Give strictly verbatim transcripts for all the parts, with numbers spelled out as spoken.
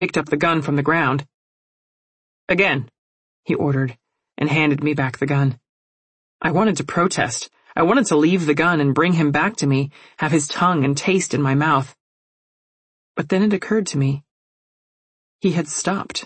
picked up the gun from the ground. "Again," he ordered, and handed me back the gun. I wanted to protest. I wanted to leave the gun and bring him back to me, have his tongue and taste in my mouth. But then it occurred to me. He had stopped.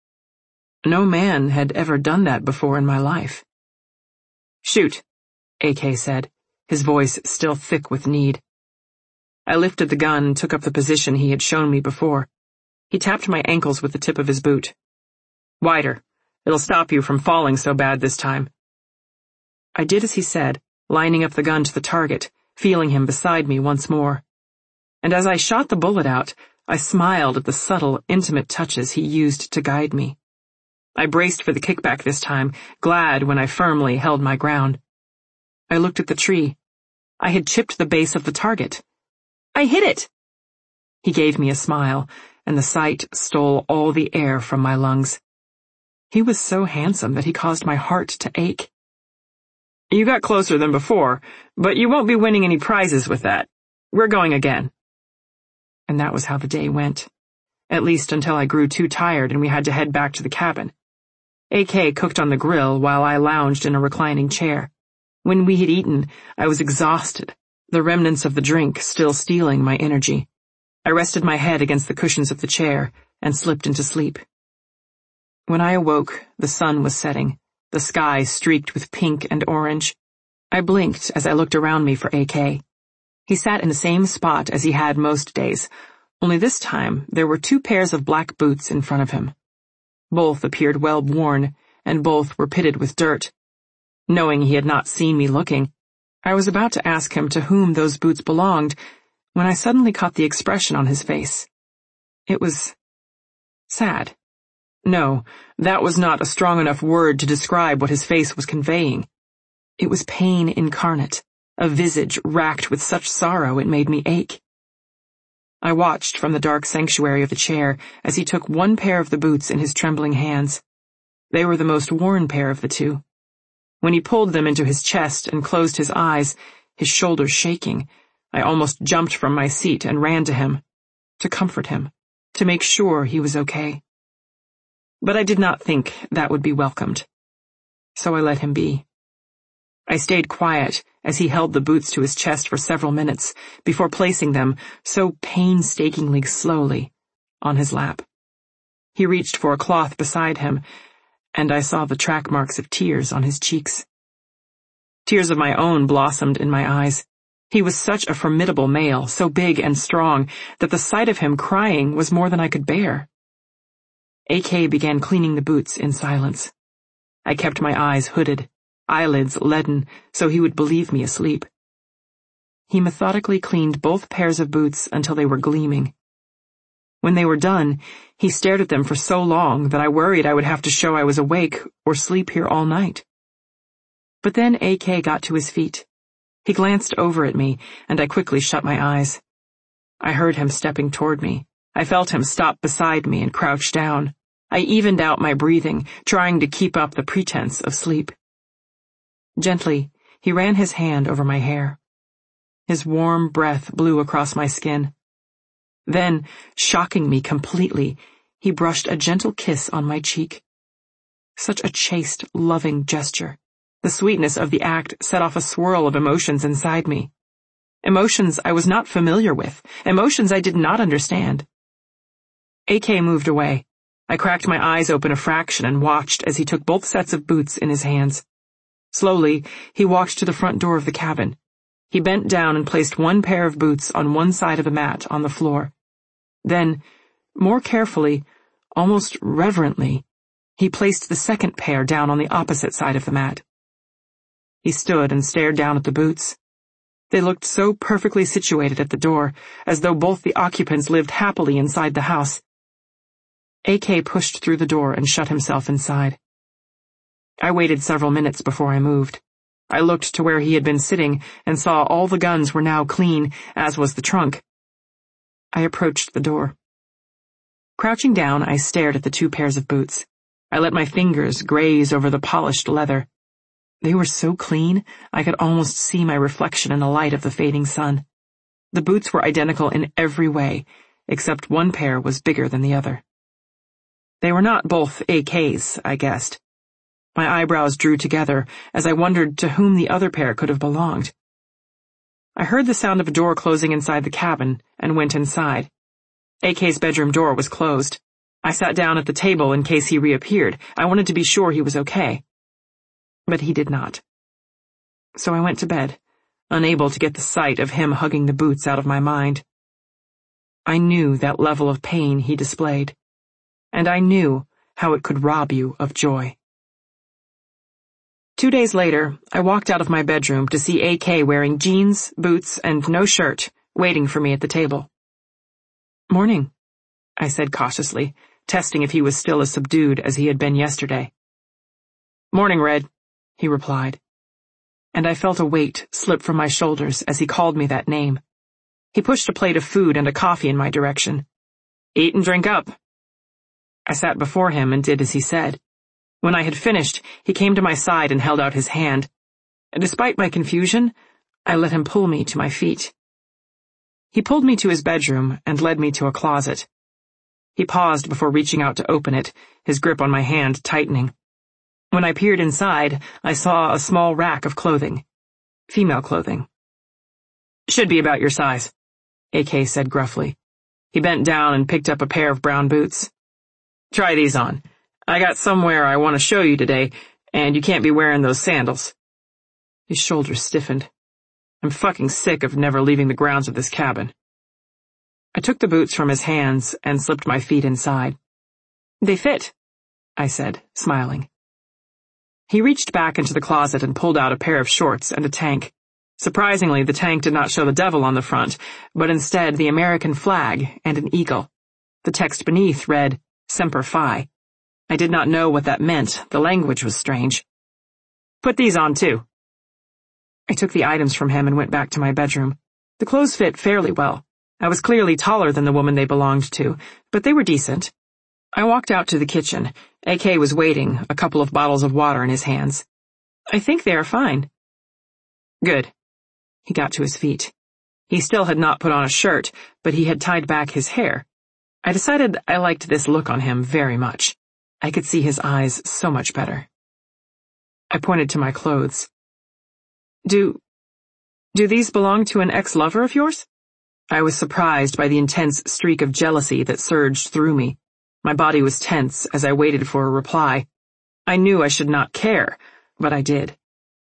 No man had ever done that before in my life. "Shoot," A K said, his voice still thick with need. I lifted the gun and took up the position he had shown me before. He tapped my ankles with the tip of his boot. "Wider. It'll stop you from falling so bad this time." I did as he said, lining up the gun to the target, feeling him beside me once more. And as I shot the bullet out, I smiled at the subtle, intimate touches he used to guide me. I braced for the kickback this time, glad when I firmly held my ground. I looked at the tree. I had chipped the base of the target. "I hit it!" He gave me a smile, and the sight stole all the air from my lungs. He was so handsome that he caused my heart to ache. "You got closer than before, but you won't be winning any prizes with that. We're going again." And that was how the day went. At least until I grew too tired and we had to head back to the cabin. A K cooked on the grill while I lounged in a reclining chair. When we had eaten, I was exhausted, the remnants of the drink still stealing my energy. I rested my head against the cushions of the chair and slipped into sleep. When I awoke, the sun was setting, the sky streaked with pink and orange. I blinked as I looked around me for A K. He sat in the same spot as he had most days, only this time there were two pairs of black boots in front of him. Both appeared well worn, and both were pitted with dirt. Knowing he had not seen me looking, I was about to ask him to whom those boots belonged, when I suddenly caught the expression on his face. It was sad. No, that was not a strong enough word to describe what his face was conveying. It was pain incarnate, a visage racked with such sorrow it made me ache. I watched from the dark sanctuary of the chair as he took one pair of the boots in his trembling hands. They were the most worn pair of the two. When he pulled them into his chest and closed his eyes, his shoulders shaking, I almost jumped from my seat and ran to him, to comfort him, to make sure he was okay. But I did not think that would be welcomed. So I let him be. I stayed quiet as he held the boots to his chest for several minutes before placing them, so painstakingly slowly, on his lap. He reached for a cloth beside him, and I saw the track marks of tears on his cheeks. Tears of my own blossomed in my eyes. He was such a formidable male, so big and strong, that the sight of him crying was more than I could bear. A K began cleaning the boots in silence. I kept my eyes hooded, eyelids leaden, so he would believe me asleep. He methodically cleaned both pairs of boots until they were gleaming. When they were done, he stared at them for so long that I worried I would have to show I was awake or sleep here all night. But then A K got to his feet. He glanced over at me, and I quickly shut my eyes. I heard him stepping toward me. I felt him stop beside me and crouch down. I evened out my breathing, trying to keep up the pretense of sleep. Gently, he ran his hand over my hair. His warm breath blew across my skin. Then, shocking me completely, he brushed a gentle kiss on my cheek. Such a chaste, loving gesture. The sweetness of the act set off a swirl of emotions inside me. Emotions I was not familiar with, emotions I did not understand. A K moved away. I cracked my eyes open a fraction and watched as he took both sets of boots in his hands. Slowly, he walked to the front door of the cabin. He bent down and placed one pair of boots on one side of the mat on the floor. Then, more carefully, almost reverently, he placed the second pair down on the opposite side of the mat. He stood and stared down at the boots. They looked so perfectly situated at the door, as though both the occupants lived happily inside the house. A K pushed through the door and shut himself inside. I waited several minutes before I moved. I looked to where he had been sitting and saw all the guns were now clean, as was the trunk. I approached the door. Crouching down, I stared at the two pairs of boots. I let my fingers graze over the polished leather. They were so clean, I could almost see my reflection in the light of the fading sun. The boots were identical in every way, except one pair was bigger than the other. They were not both A Ks, I guessed. My eyebrows drew together as I wondered to whom the other pair could have belonged. I heard the sound of a door closing inside the cabin and went inside. A K's bedroom door was closed. I sat down at the table in case he reappeared. I wanted to be sure he was okay. But he did not. So I went to bed, unable to get the sight of him hugging the boots out of my mind. I knew that level of pain he displayed, and I knew how it could rob you of joy. Two days later, I walked out of my bedroom to see A K wearing jeans, boots, and no shirt, waiting for me at the table. "Morning," I said cautiously, testing if he was still as subdued as he had been yesterday. "Morning, Red," he replied. And I felt a weight slip from my shoulders as he called me that name. He pushed a plate of food and a coffee in my direction. "Eat and drink up." I sat before him and did as he said. When I had finished, he came to my side and held out his hand. Despite my confusion, I let him pull me to my feet. He pulled me to his bedroom and led me to a closet. He paused before reaching out to open it, his grip on my hand tightening. When I peered inside, I saw a small rack of clothing. Female clothing. "Should be about your size," A K said gruffly. He bent down and picked up a pair of brown boots. "Try these on. I got somewhere I want to show you today, and you can't be wearing those sandals." His shoulders stiffened. I'm fucking sick of never leaving the grounds of this cabin. I took the boots from his hands and slipped my feet inside. "They fit," I said, smiling. He reached back into the closet and pulled out a pair of shorts and a tank. Surprisingly, the tank did not show the devil on the front, but instead the American flag and an eagle. The text beneath read, "Semper Fi." I did not know what that meant. The language was strange. "Put these on, too." I took the items from him and went back to my bedroom. The clothes fit fairly well. I was clearly taller than the woman they belonged to, but they were decent. I walked out to the kitchen. A K was waiting, a couple of bottles of water in his hands. "I think they are fine." "Good." He got to his feet. He still had not put on a shirt, but he had tied back his hair. I decided I liked this look on him very much. I could see his eyes so much better. I pointed to my clothes. Do, do these belong to an ex-lover of yours?" I was surprised by the intense streak of jealousy that surged through me. My body was tense as I waited for a reply. I knew I should not care, but I did.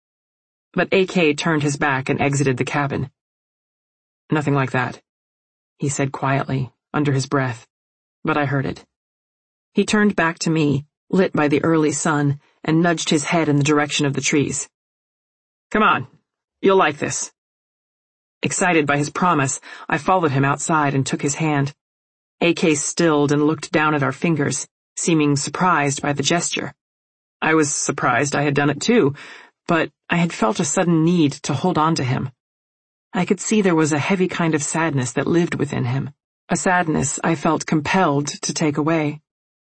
But A K turned his back and exited the cabin. "Nothing like that," he said quietly, under his breath, but I heard it. He turned back to me, lit by the early sun, and nudged his head in the direction of the trees. "Come on, you'll like this." Excited by his promise, I followed him outside and took his hand. A K stilled and looked down at our fingers, seeming surprised by the gesture. I was surprised I had done it too, but I had felt a sudden need to hold on to him. I could see there was a heavy kind of sadness that lived within him, a sadness I felt compelled to take away.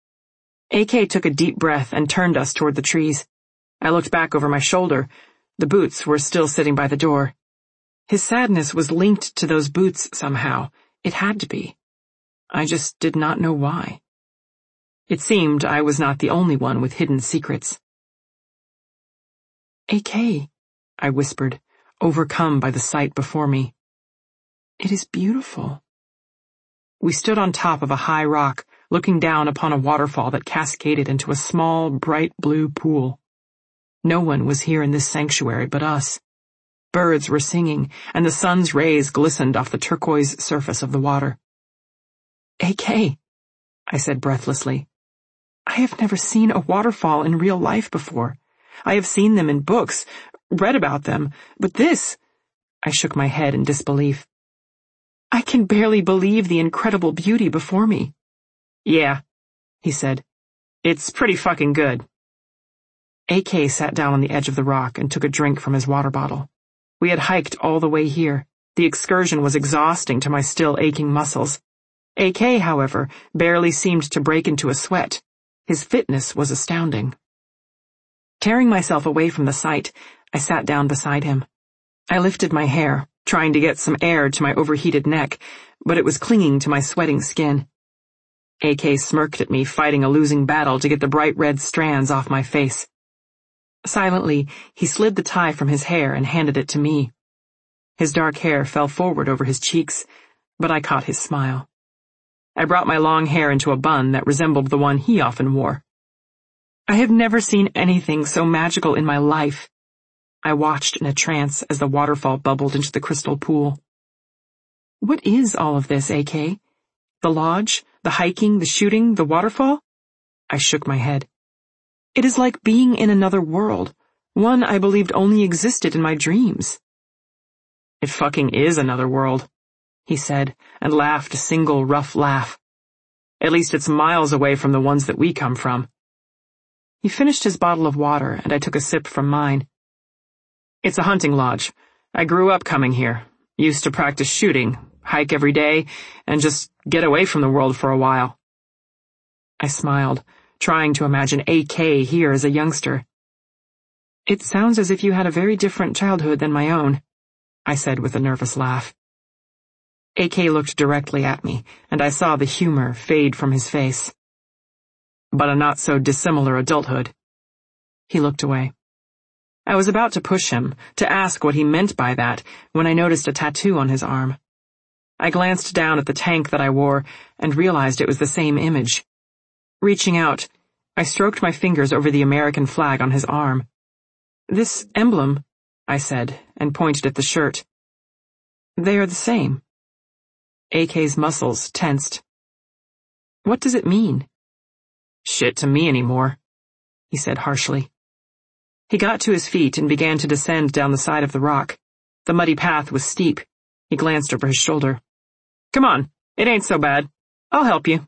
A K took a deep breath and turned us toward the trees. I looked back over my shoulder. The boots were still sitting by the door. His sadness was linked to those boots somehow. It had to be. I just did not know why. It seemed I was not the only one with hidden secrets. "A K," I whispered, overcome by the sight before me. "It is beautiful." We stood on top of a high rock, looking down upon a waterfall that cascaded into a small, bright blue pool. No one was here in this sanctuary but us. Birds were singing, and the sun's rays glistened off the turquoise surface of the water. "A K," I said breathlessly. "I have never seen a waterfall in real life before. I have seen them in books, read about them, but this—" I shook my head in disbelief. "I can barely believe the incredible beauty before me." "Yeah," he said. "It's pretty fucking good." A K sat down on the edge of the rock and took a drink from his water bottle. We had hiked all the way here. The excursion was exhausting to my still aching muscles. A K, however, barely seemed to break into a sweat. His fitness was astounding. Tearing myself away from the sight, I sat down beside him. I lifted my hair, trying to get some air to my overheated neck, but it was clinging to my sweating skin. A K smirked at me, fighting a losing battle to get the bright red strands off my face. Silently, he slid the tie from his hair and handed it to me. His dark hair fell forward over his cheeks, but I caught his smile. I brought my long hair into a bun that resembled the one he often wore. I have never seen anything so magical in my life. I watched in a trance as the waterfall bubbled into the crystal pool. What is all of this, A K? The lodge, the hiking, the shooting, the waterfall? I shook my head. It is like being in another world, one I believed only existed in my dreams. It fucking is another world, he said, and laughed a single rough laugh. At least it's miles away from the ones that we come from. He finished his bottle of water, and I took a sip from mine. It's a hunting lodge. I grew up coming here, used to practice shooting, hike every day, and just get away from the world for a while. I smiled, trying to imagine A K here as a youngster. It sounds as if you had a very different childhood than my own, I said with a nervous laugh. A K looked directly at me, and I saw the humor fade from his face. But a not-so-dissimilar adulthood. He looked away. I was about to push him, to ask what he meant by that, when I noticed a tattoo on his arm. I glanced down at the tank that I wore and realized it was the same image. Reaching out, I stroked my fingers over the American flag on his arm. This emblem, I said, and pointed at the shirt. They are the same. A K's muscles tensed. What does it mean? Shit to me anymore, he said harshly. He got to his feet and began to descend down the side of the rock. The muddy path was steep. He glanced over his shoulder. Come on, it ain't so bad. I'll help you.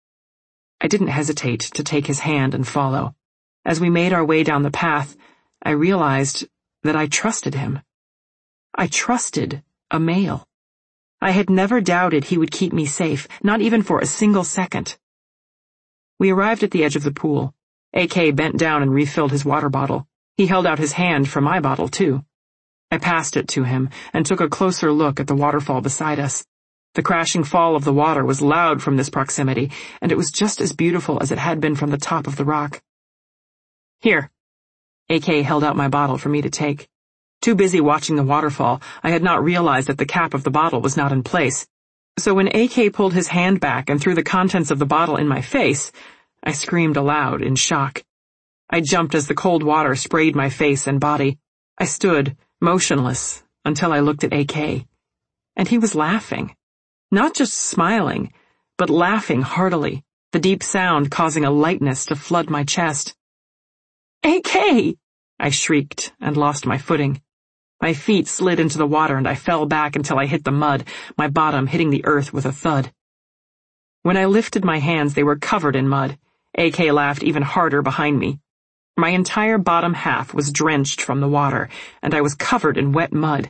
I didn't hesitate to take his hand and follow. As we made our way down the path, I realized that I trusted him. I trusted a male. I had never doubted he would keep me safe, not even for a single second. We arrived at the edge of the pool. A K bent down and refilled his water bottle. He held out his hand for my bottle, too. I passed it to him and took a closer look at the waterfall beside us. The crashing fall of the water was loud from this proximity, and it was just as beautiful as it had been from the top of the rock. Here. A K held out my bottle for me to take. Too busy watching the waterfall, I had not realized that the cap of the bottle was not in place. So when A K pulled his hand back and threw the contents of the bottle in my face, I screamed aloud in shock. I jumped as the cold water sprayed my face and body. I stood, motionless, until I looked at A K. And he was laughing. Not just smiling, but laughing heartily, the deep sound causing a lightness to flood my chest. A K! I shrieked and lost my footing. My feet slid into the water and I fell back until I hit the mud, my bottom hitting the earth with a thud. When I lifted my hands, they were covered in mud. A K laughed even harder behind me. My entire bottom half was drenched from the water, and I was covered in wet mud.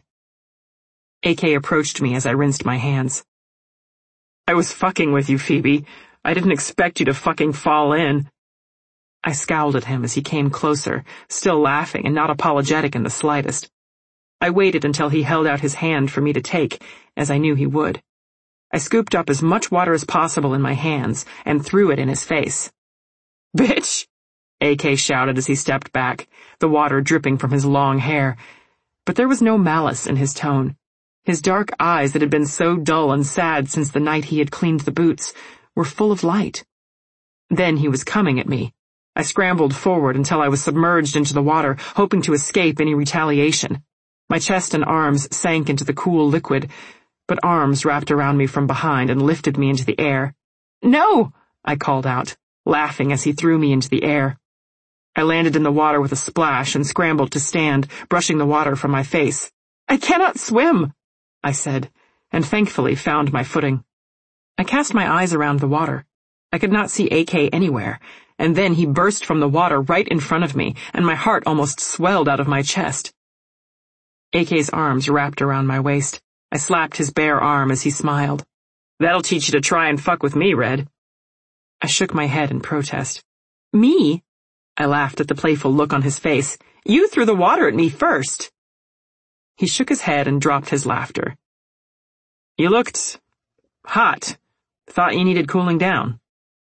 A K approached me as I rinsed my hands. I was fucking with you, Phoebe. I didn't expect you to fucking fall in. I scowled at him as he came closer, still laughing and not apologetic in the slightest. I waited until he held out his hand for me to take, as I knew he would. I scooped up as much water as possible in my hands and threw it in his face. Bitch! A K shouted as he stepped back, the water dripping from his long hair. But there was no malice in his tone. His dark eyes that had been so dull and sad since the night he had cleaned the boots were full of light. Then he was coming at me. I scrambled forward until I was submerged into the water, hoping to escape any retaliation. My chest and arms sank into the cool liquid, but arms wrapped around me from behind and lifted me into the air. No! I called out, laughing as he threw me into the air. I landed in the water with a splash and scrambled to stand, brushing the water from my face. I cannot swim! I said, and thankfully found my footing. I cast my eyes around the water. I could not see A K anywhere, and then he burst from the water right in front of me, and my heart almost swelled out of my chest. A K's arms wrapped around my waist. I slapped his bare arm as he smiled. That'll teach you to try and fuck with me, Red. I shook my head in protest. Me? I laughed at the playful look on his face. You threw the water at me first. He shook his head and dropped his laughter. You looked hot. Thought you needed cooling down.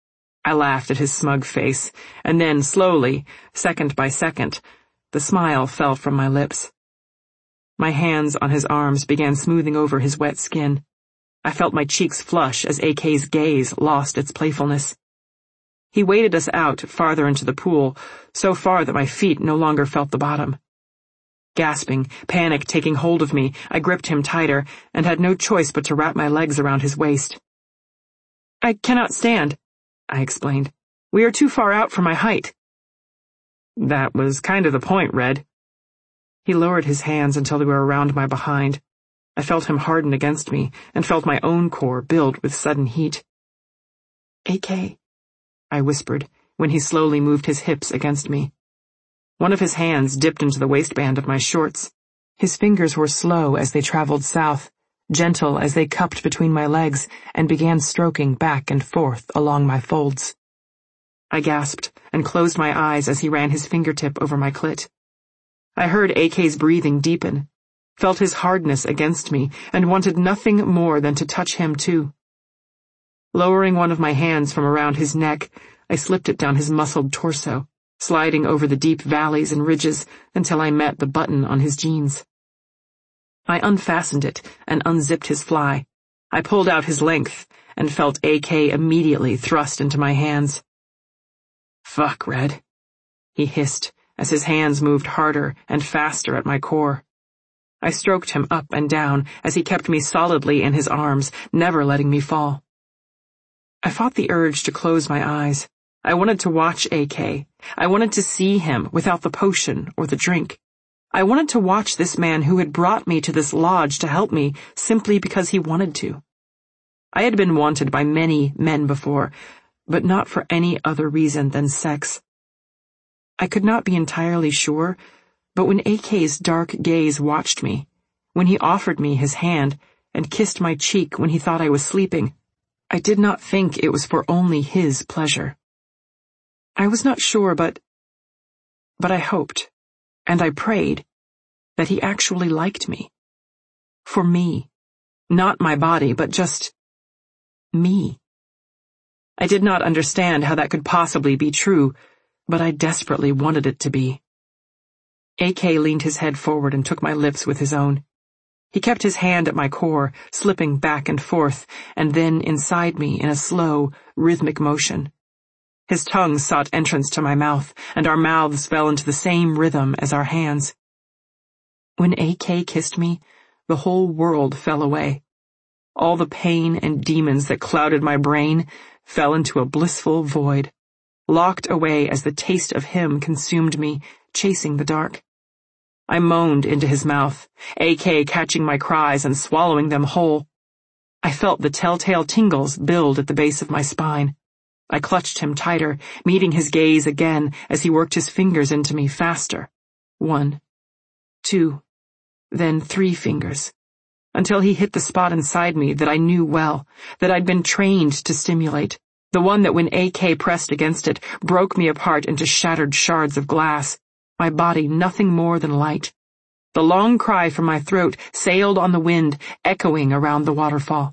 I laughed at his smug face, and then slowly, second by second, the smile fell from my lips. My hands on his arms began smoothing over his wet skin. I felt my cheeks flush as A K's gaze lost its playfulness. He waded us out farther into the pool, so far that my feet no longer felt the bottom. Gasping, panic taking hold of me, I gripped him tighter and had no choice but to wrap my legs around his waist. "I cannot stand," I explained. "We are too far out for my height." "That was kind of the point, Red." He lowered his hands until they were around my behind. I felt him harden against me and felt my own core build with sudden heat. "A K," I whispered when he slowly moved his hips against me. One of his hands dipped into the waistband of my shorts. His fingers were slow as they traveled south, gentle as they cupped between my legs and began stroking back and forth along my folds. I gasped and closed my eyes as he ran his fingertip over my clit. I heard A K's breathing deepen, felt his hardness against me, and wanted nothing more than to touch him too. Lowering one of my hands from around his neck, I slipped it down his muscled torso, sliding over the deep valleys and ridges until I met the button on his jeans. I unfastened it and unzipped his fly. I pulled out his length and felt A K immediately thrust into my hands. "Fuck, Red," he hissed as his hands moved harder and faster at my core. I stroked him up and down as he kept me solidly in his arms, never letting me fall. I fought the urge to close my eyes. I wanted to watch A K. I wanted to see him without the potion or the drink. I wanted to watch this man who had brought me to this lodge to help me simply because he wanted to. I had been wanted by many men before, but not for any other reason than sex. I could not be entirely sure, but when A K's dark gaze watched me, when he offered me his hand and kissed my cheek when he thought I was sleeping, I did not think it was for only his pleasure. I was not sure, but... but I hoped, and I prayed, that he actually liked me. For me. Not my body, but just... me. I did not understand how that could possibly be true, but I desperately wanted it to be. A K leaned his head forward and took my lips with his own. He kept his hand at my core, slipping back and forth, and then inside me in a slow, rhythmic motion. His tongue sought entrance to my mouth, and our mouths fell into the same rhythm as our hands. When A K kissed me, the whole world fell away. All the pain and demons that clouded my brain fell into a blissful void, locked away as the taste of him consumed me, chasing the dark. I moaned into his mouth, A K catching my cries and swallowing them whole. I felt the telltale tingles build at the base of my spine. I clutched him tighter, meeting his gaze again as he worked his fingers into me faster. One, two, then three fingers, until he hit the spot inside me that I knew well, that I'd been trained to stimulate, the one that when A K pressed against it broke me apart into shattered shards of glass, my body nothing more than light. The long cry from my throat sailed on the wind, echoing around the waterfall.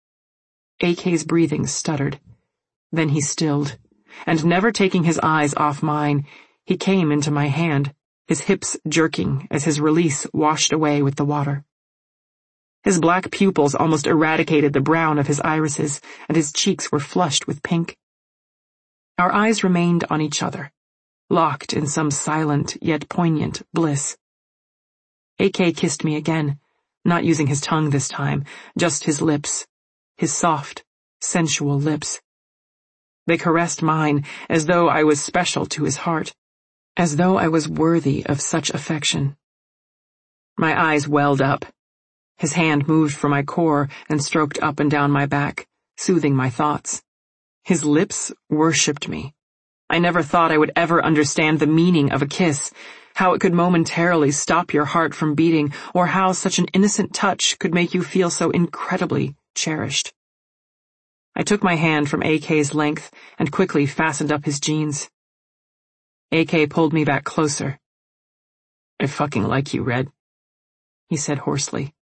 A K's breathing stuttered. Then he stilled, and never taking his eyes off mine, he came into my hand, his hips jerking as his release washed away with the water. His black pupils almost eradicated the brown of his irises, and his cheeks were flushed with pink. Our eyes remained on each other, locked in some silent yet poignant bliss. A K kissed me again, not using his tongue this time, just his lips, his soft, sensual lips. They caressed mine as though I was special to his heart, as though I was worthy of such affection. My eyes welled up. His hand moved from my core and stroked up and down my back, soothing my thoughts. His lips worshipped me. I never thought I would ever understand the meaning of a kiss, how it could momentarily stop your heart from beating, or how such an innocent touch could make you feel so incredibly cherished. I took my hand from A K's length and quickly fastened up his jeans. A K pulled me back closer. "I fucking like you, Red," he said hoarsely.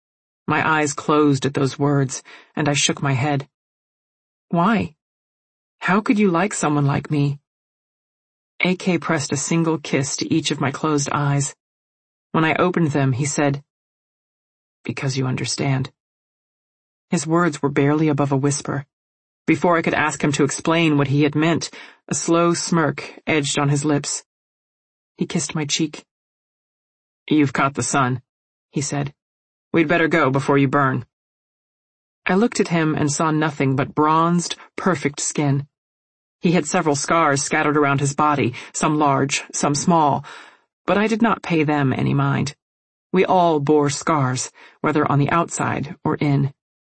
My eyes closed at those words, and I shook my head. "Why?" How could you like someone like me? A K pressed a single kiss to each of my closed eyes. When I opened them, he said, "Because you understand." His words were barely above a whisper. Before I could ask him to explain what he had meant, a slow smirk edged on his lips. He kissed my cheek. "You've caught the sun," he said. "We'd better go before you burn." I looked at him and saw nothing but bronzed, perfect skin. He had several scars scattered around his body, some large, some small, but I did not pay them any mind. We all bore scars, whether on the outside or in.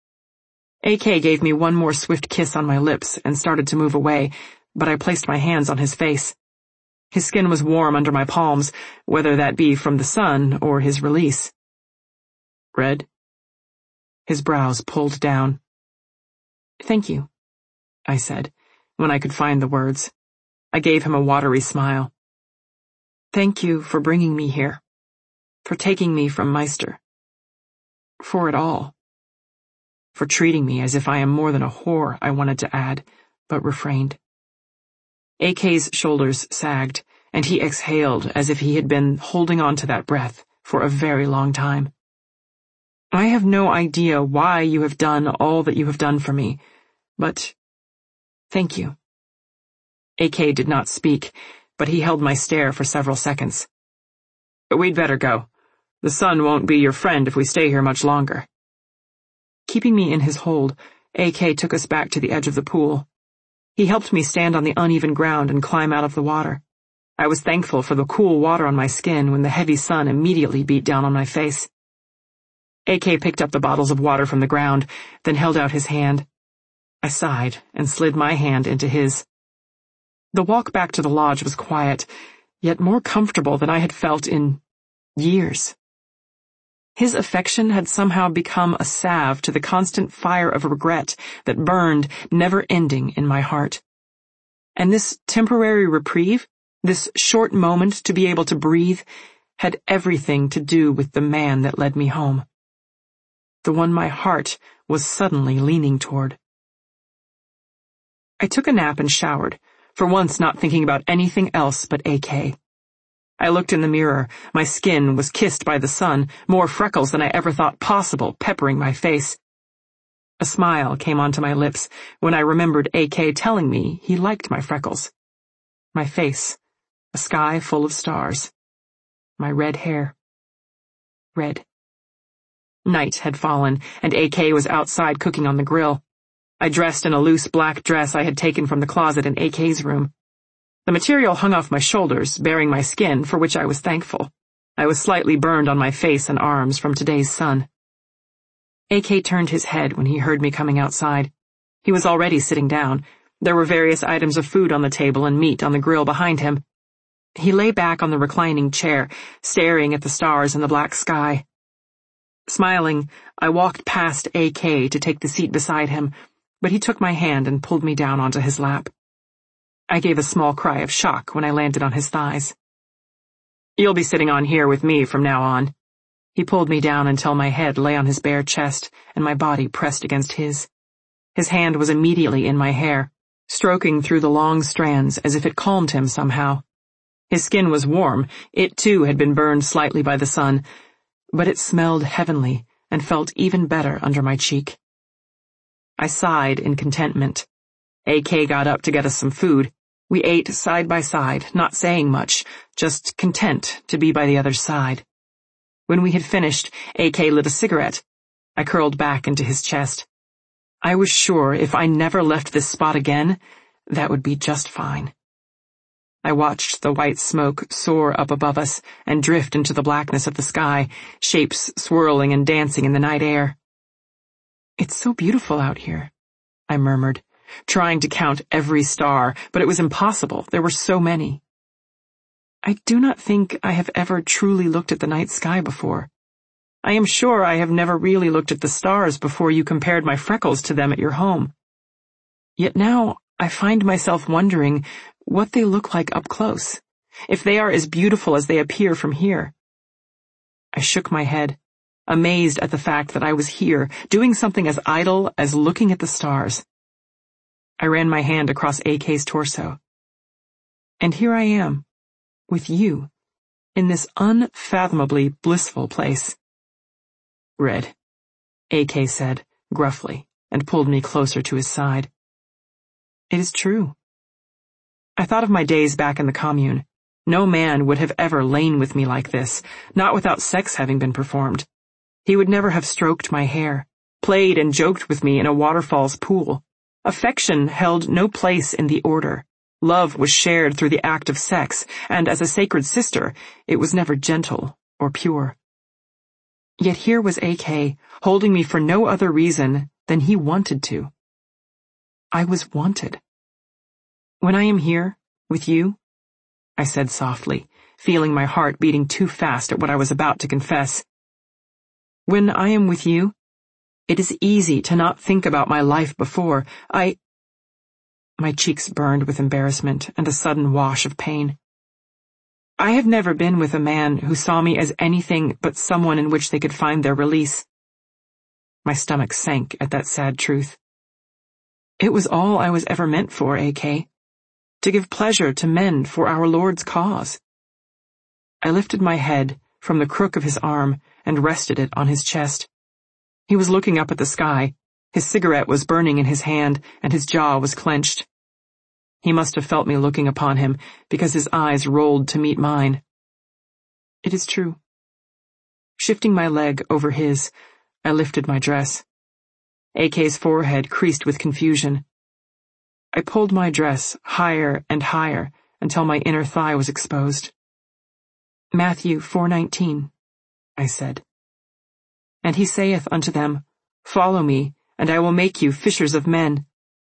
A K gave me one more swift kiss on my lips and started to move away, but I placed my hands on his face. His skin was warm under my palms, whether that be from the sun or his release. "Red?" His brows pulled down. "Thank you," I said, when I could find the words. I gave him a watery smile. "Thank you for bringing me here, for taking me from Meister, for it all. For treating me as if I am more than a whore," I wanted to add, but refrained. A K's shoulders sagged, and he exhaled as if he had been holding on to that breath for a very long time. "I have no idea why you have done all that you have done for me, but thank you." A K did not speak, but he held my stare for several seconds. "We'd better go. The sun won't be your friend if we stay here much longer." Keeping me in his hold, A K took us back to the edge of the pool. He helped me stand on the uneven ground and climb out of the water. I was thankful for the cool water on my skin when the heavy sun immediately beat down on my face. A K picked up the bottles of water from the ground, then held out his hand. I sighed and slid my hand into his. The walk back to the lodge was quiet, yet more comfortable than I had felt in years. His affection had somehow become a salve to the constant fire of regret that burned, never-ending, in my heart. And this temporary reprieve, this short moment to be able to breathe, had everything to do with the man that led me home. The one my heart was suddenly leaning toward. I took a nap and showered, for once not thinking about anything else but A K. I looked in the mirror. My skin was kissed by the sun, more freckles than I ever thought possible peppering my face. A smile came onto my lips when I remembered A K telling me he liked my freckles. My face, a sky full of stars. My red hair. Red. Night had fallen, and A K was outside cooking on the grill. I dressed in a loose black dress I had taken from the closet in A K's room. The material hung off my shoulders, baring my skin, for which I was thankful. I was slightly burned on my face and arms from today's sun. A K turned his head when he heard me coming outside. He was already sitting down. There were various items of food on the table and meat on the grill behind him. He lay back on the reclining chair, staring at the stars in the black sky. Smiling, I walked past A K to take the seat beside him, but he took my hand and pulled me down onto his lap. I gave a small cry of shock when I landed on his thighs. "You'll be sitting on here with me from now on." He pulled me down until my head lay on his bare chest and my body pressed against his. His hand was immediately in my hair, stroking through the long strands as if it calmed him somehow. His skin was warm. It, too, had been burned slightly by the sun, but it smelled heavenly and felt even better under my cheek. I sighed in contentment. A K got up to get us some food. We ate side by side, not saying much, just content to be by the other's side. When we had finished, A K lit a cigarette. I curled back into his chest. I was sure if I never left this spot again, that would be just fine. I watched the white smoke soar up above us and drift into the blackness of the sky, shapes swirling and dancing in the night air. "It's so beautiful out here," I murmured, trying to count every star, but it was impossible. There were so many. I do not think I have ever truly looked at the night sky before. I am sure I have never really looked at the stars before you compared my freckles to them at your home. Yet now I find myself wondering what they look like up close, if they are as beautiful as they appear from here. I shook my head, amazed at the fact that I was here, doing something as idle as looking at the stars. I ran my hand across A K's torso. And here I am, with you, in this unfathomably blissful place. Red, A K said, gruffly, and pulled me closer to his side. It is true. I thought of my days back in the commune. No man would have ever lain with me like this, not without sex having been performed. He would never have stroked my hair, played and joked with me in a waterfall's pool. Affection held no place in the order. Love was shared through the act of sex, and as a sacred sister, it was never gentle or pure. Yet here was A K, holding me for no other reason than he wanted to. I was wanted. When I am here, with you, I said softly, feeling my heart beating too fast at what I was about to confess. When I am with you, it is easy to not think about my life before. I... My cheeks burned with embarrassment and a sudden wash of pain. I have never been with a man who saw me as anything but someone in which they could find their release. My stomach sank at that sad truth. It was all I was ever meant for, A K. To give pleasure to men for our Lord's cause. I lifted my head from the crook of his arm and rested it on his chest. He was looking up at the sky. His cigarette was burning in his hand, and his jaw was clenched. He must have felt me looking upon him, because his eyes rolled to meet mine. It is true. Shifting my leg over his, I lifted my dress. A K's forehead creased with confusion. I pulled my dress higher and higher until my inner thigh was exposed. Matthew four nineteen, I said. And he saith unto them, Follow me, and I will make you fishers of men.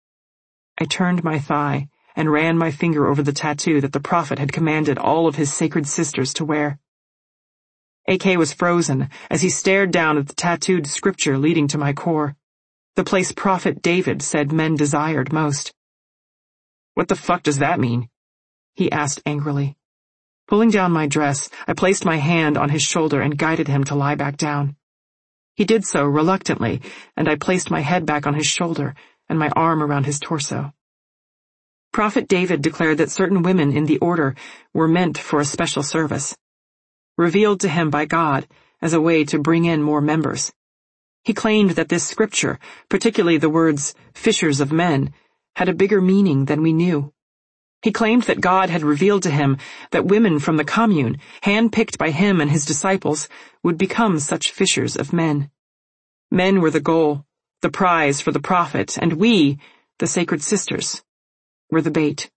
I turned my thigh and ran my finger over the tattoo that the prophet had commanded all of his sacred sisters to wear. A K was frozen as he stared down at the tattooed scripture leading to my core, the place Prophet David said men desired most. What the fuck does that mean? He asked angrily. Pulling down my dress, I placed my hand on his shoulder and guided him to lie back down. He did so reluctantly, and I placed my head back on his shoulder and my arm around his torso. Prophet David declared that certain women in the order were meant for a special service, revealed to him by God as a way to bring in more members. He claimed that this scripture, particularly the words, fishers of men, had a bigger meaning than we knew. He claimed that God had revealed to him that women from the commune, hand-picked by him and his disciples, would become such fishers of men. Men were the goal, the prize for the prophet, and we, the sacred sisters, were the bait.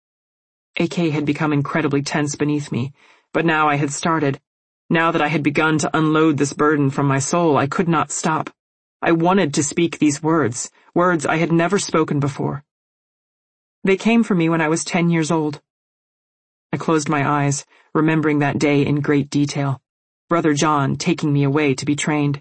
A K had become incredibly tense beneath me, but now I had started. Now that I had begun to unload this burden from my soul, I could not stop. I wanted to speak these words, words I had never spoken before. They came from me when I was ten years old. I closed my eyes, remembering that day in great detail, Brother John taking me away to be trained.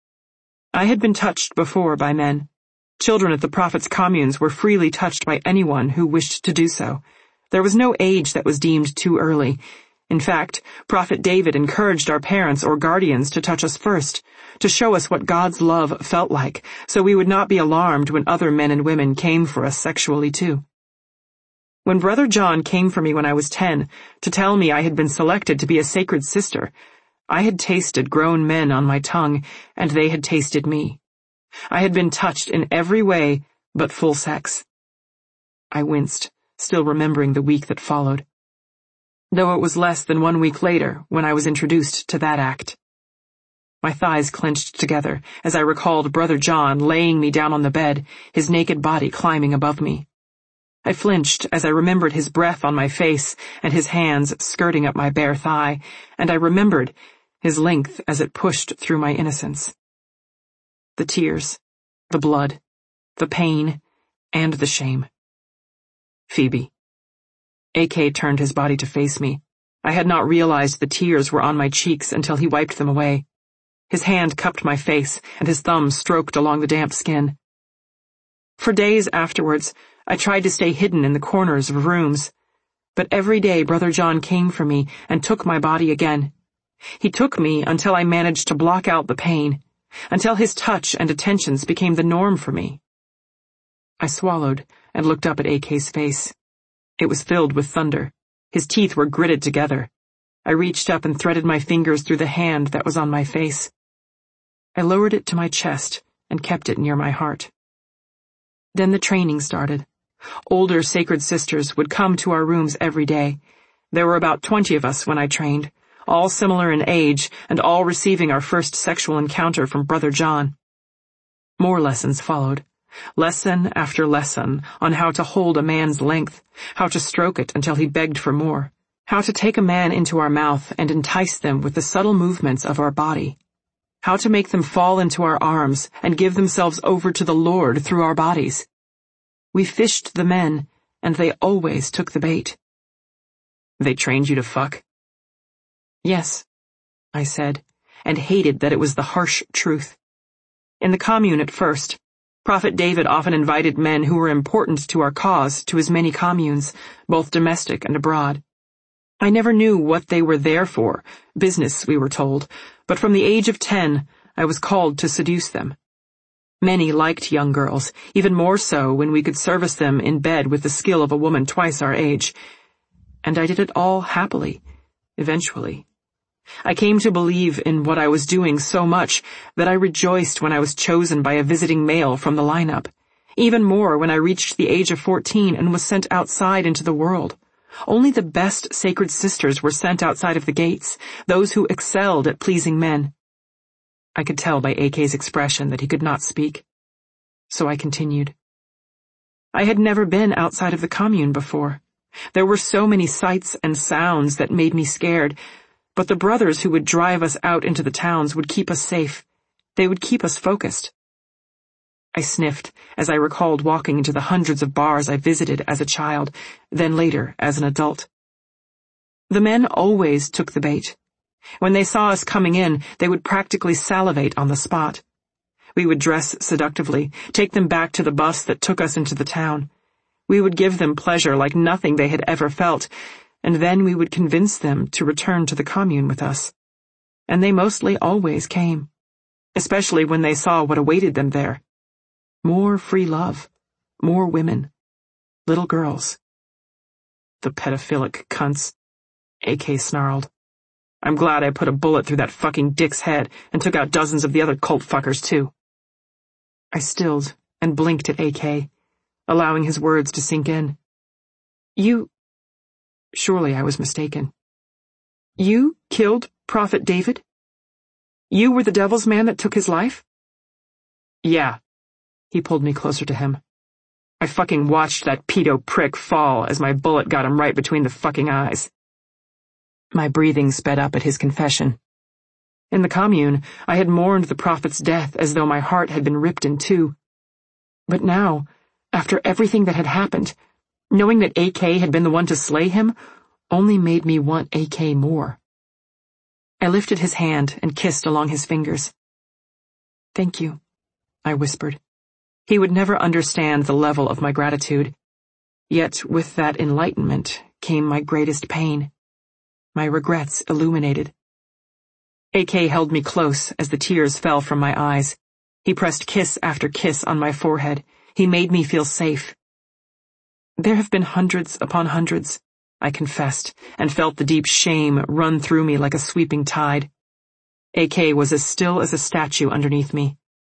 I had been touched before by men. Children at the prophet's communes were freely touched by anyone who wished to do so. There was no age that was deemed too early. In fact, Prophet David encouraged our parents or guardians to touch us first, to show us what God's love felt like, so we would not be alarmed when other men and women came for us sexually too. When Brother John came for me when I was ten, to tell me I had been selected to be a sacred sister, I had tasted grown men on my tongue, and they had tasted me. I had been touched in every way but full sex. I winced, still remembering the week that followed. Though it was less than one week later when I was introduced to that act. My thighs clenched together as I recalled Brother John laying me down on the bed, his naked body climbing above me. I flinched as I remembered his breath on my face and his hands skirting up my bare thigh, and I remembered his length as it pushed through my innocence. The tears, the blood, the pain, and the shame. Phoebe. A K turned his body to face me. I had not realized the tears were on my cheeks until he wiped them away. His hand cupped my face, and his thumb stroked along the damp skin. For days afterwards, I tried to stay hidden in the corners of rooms. But every day Brother John came for me and took my body again. He took me until I managed to block out the pain, until his touch and attentions became the norm for me. I swallowed, and looked up at A K's face. It was filled with thunder. His teeth were gritted together. I reached up and threaded my fingers through the hand that was on my face. I lowered it to my chest and kept it near my heart. Then the training started. Older sacred sisters would come to our rooms every day. There were about twenty of us when I trained, all similar in age and all receiving our first sexual encounter from Brother John. More lessons followed. Lesson after lesson on how to hold a man's length, how to stroke it until he begged for more, how to take a man into our mouth and entice them with the subtle movements of our body, how to make them fall into our arms and give themselves over to the Lord through our bodies. We fished the men, and they always took the bait. They trained you to fuck? Yes, I said, and hated that it was the harsh truth. In the commune at first, Prophet David often invited men who were important to our cause to his many communes, both domestic and abroad. I never knew what they were there for, business, we were told, but from the age of ten, I was called to seduce them. Many liked young girls, even more so when we could service them in bed with the skill of a woman twice our age. And I did it all happily, eventually. I came to believe in what I was doing so much that I rejoiced when I was chosen by a visiting male from the lineup, even more when I reached the age of fourteen and was sent outside into the world. Only the best sacred sisters were sent outside of the gates, those who excelled at pleasing men. I could tell by A K's expression that he could not speak. So I continued. I had never been outside of the commune before. There were so many sights and sounds that made me scared, but the brothers who would drive us out into the towns would keep us safe. They would keep us focused. I sniffed as I recalled walking into the hundreds of bars I visited as a child, then later as an adult. The men always took the bait. When they saw us coming in, they would practically salivate on the spot. We would dress seductively, take them back to the bus that took us into the town. We would give them pleasure like nothing they had ever felt, and then we would convince them to return to the commune with us. And they mostly always came, especially when they saw what awaited them there. More free love, more women, little girls. The pedophilic cunts, A K snarled. I'm glad I put a bullet through that fucking dick's head and took out dozens of the other cult fuckers too. I stilled and blinked at A K, allowing his words to sink in. You... Surely I was mistaken. You killed Prophet David? You were the devil's man that took his life? Yeah. He pulled me closer to him. I fucking watched that pedo prick fall as my bullet got him right between the fucking eyes. My breathing sped up at his confession. In the commune, I had mourned the prophet's death as though my heart had been ripped in two. But now, after everything that had happened, knowing that A K had been the one to slay him only made me want A K more. I lifted his hand and kissed along his fingers. Thank you, I whispered. He would never understand the level of my gratitude. Yet with that enlightenment came my greatest pain. My regrets illuminated. A K held me close as the tears fell from my eyes. He pressed kiss after kiss on my forehead. He made me feel safe. There have been hundreds upon hundreds, I confessed, and felt the deep shame run through me like a sweeping tide. A K was as still as a statue underneath me.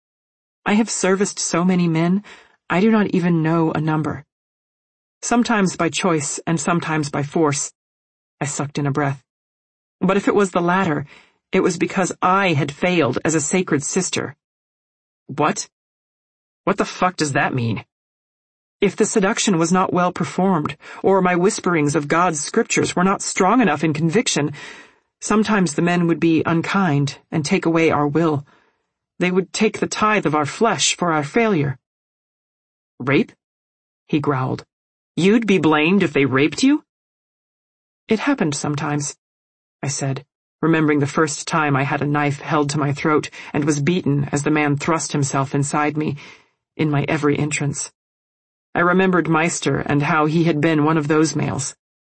I have serviced so many men, I do not even know a number. Sometimes by choice and sometimes by force. I sucked in a breath. But if it was the latter, it was because I had failed as a sacred sister. What? What the fuck does that mean? If the seduction was not well performed, or my whisperings of God's scriptures were not strong enough in conviction, sometimes the men would be unkind and take away our will. They would take the tithe of our flesh for our failure. Rape? He growled. You'd be blamed if they raped you? It happened sometimes, I said, remembering the first time I had a knife held to my throat and was beaten as the man thrust himself inside me, in my every entrance. I remembered Meister and how he had been one of those males.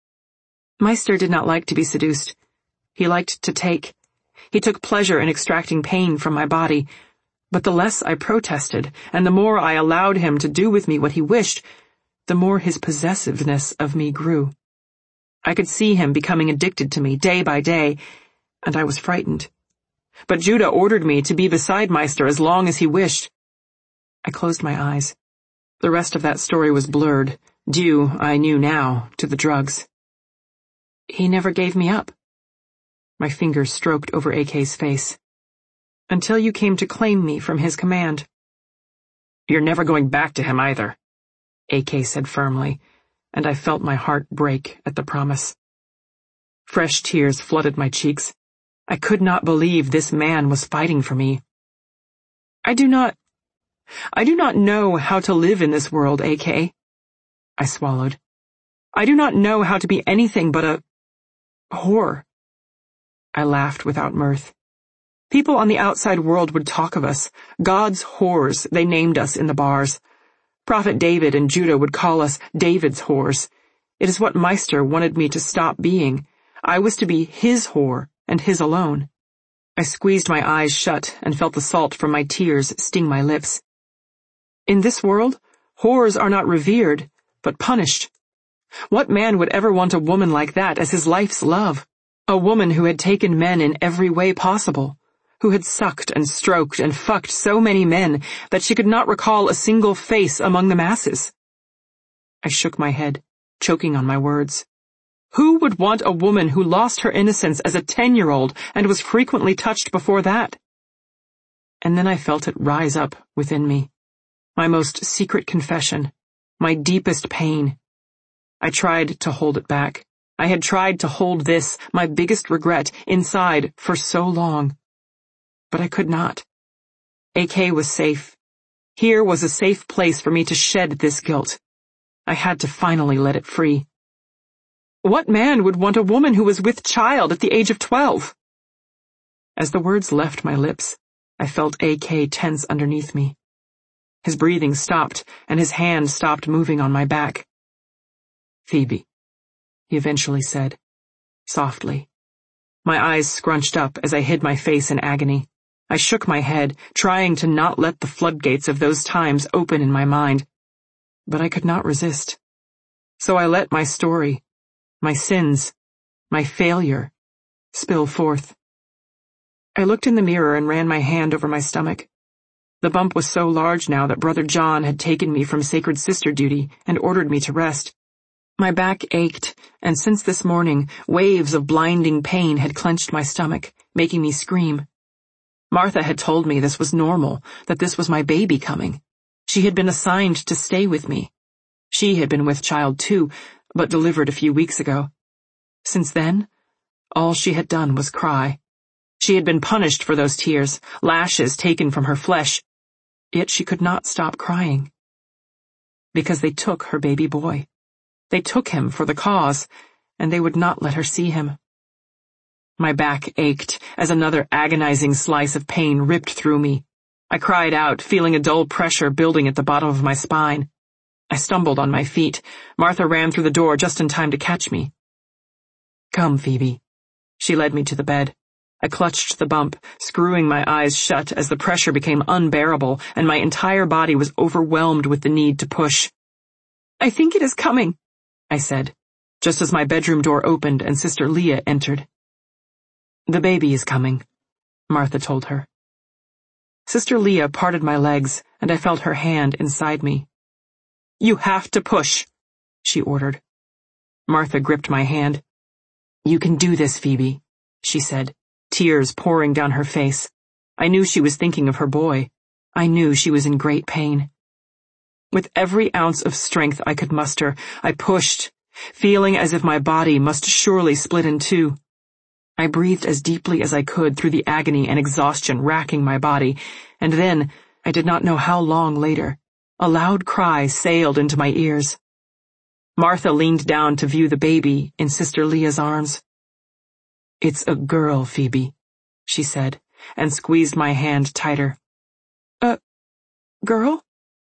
Meister did not like to be seduced. He liked to take. He took pleasure in extracting pain from my body, but the less I protested, and the more I allowed him to do with me what he wished, the more his possessiveness of me grew. I could see him becoming addicted to me day by day, and I was frightened. But Judah ordered me to be beside Meister as long as he wished. I closed my eyes. The rest of that story was blurred, due, I knew now, to the drugs. He never gave me up. My fingers stroked over A K's face. Until you came to claim me from his command. You're never going back to him either, A K said firmly, and I felt my heart break at the promise. Fresh tears flooded my cheeks. I could not believe this man was fighting for me. I do not... I do not know how to live in this world, A K. I swallowed. I do not know how to be anything but a... whore. I laughed without mirth. People on the outside world would talk of us. God's whores, they named us in the bars. Prophet David and Judah would call us David's whores. It is what Meister wanted me to stop being. I was to be his whore, and his alone. I squeezed my eyes shut and felt the salt from my tears sting my lips. In this world, whores are not revered, but punished. What man would ever want a woman like that as his life's love? A woman who had taken men in every way possible, who had sucked and stroked and fucked so many men that she could not recall a single face among the masses. I shook my head, choking on my words. Who would want a woman who lost her innocence as a ten-year-old and was frequently touched before that? And then I felt it rise up within me. My most secret confession, my deepest pain. I tried to hold it back. I had tried to hold this, my biggest regret, inside for so long. But I could not. A K was safe. Here was a safe place for me to shed this guilt. I had to finally let it free. What man would want a woman who was with child at the age of twelve? As the words left my lips, I felt A K tense underneath me. His breathing stopped, and his hand stopped moving on my back. Phoebe, he eventually said, softly. My eyes scrunched up as I hid my face in agony. I shook my head, trying to not let the floodgates of those times open in my mind. But I could not resist. So I let my story, my sins, my failure, spill forth. I looked in the mirror and ran my hand over my stomach. The bump was so large now that Brother John had taken me from sacred sister duty and ordered me to rest. My back ached, and since this morning, waves of blinding pain had clenched my stomach, making me scream. Martha had told me this was normal, that this was my baby coming. She had been assigned to stay with me. She had been with child too, but delivered a few weeks ago. Since then, all she had done was cry. She had been punished for those tears, lashes taken from her flesh, yet she could not stop crying. Because they took her baby boy. They took him for the cause, and they would not let her see him. My back ached as another agonizing slice of pain ripped through me. I cried out, feeling a dull pressure building at the bottom of my spine. I stumbled on my feet. Martha ran through the door just in time to catch me. Come, Phoebe. She led me to the bed. I clutched the bump, screwing my eyes shut as the pressure became unbearable and my entire body was overwhelmed with the need to push. I think it is coming, I said, just as my bedroom door opened and Sister Leah entered. The baby is coming, Martha told her. Sister Leah parted my legs, and I felt her hand inside me. You have to push, she ordered. Martha gripped my hand. You can do this, Phoebe, she said, tears pouring down her face. I knew she was thinking of her boy. I knew she was in great pain. With every ounce of strength I could muster, I pushed, feeling as if my body must surely split in two. I breathed as deeply as I could through the agony and exhaustion racking my body, and then, I did not know how long later, a loud cry sailed into my ears. Martha leaned down to view the baby in Sister Leah's arms. It's a girl, Phoebe, she said, and squeezed my hand tighter. A girl?